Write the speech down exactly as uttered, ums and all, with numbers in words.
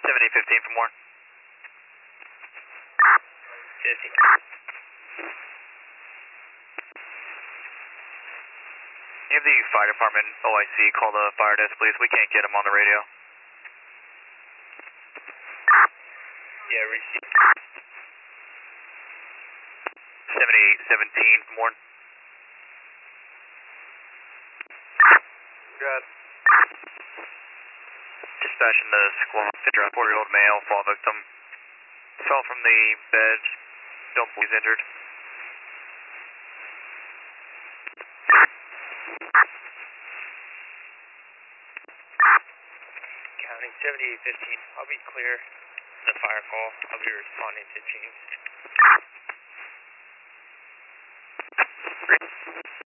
seventy fifteen for more. fifteen. You have the fire department O I C call the fire desk, please. We can't get him on the radio. Yeah, receive. seventy seventeen for more. Got it. Dispatching the squad. forty year old male, fall victim. Fell from the bed. Don't believe he's injured. Counting seventy-eight fifteen. I'll be clear. The fire call. I'll be responding to James.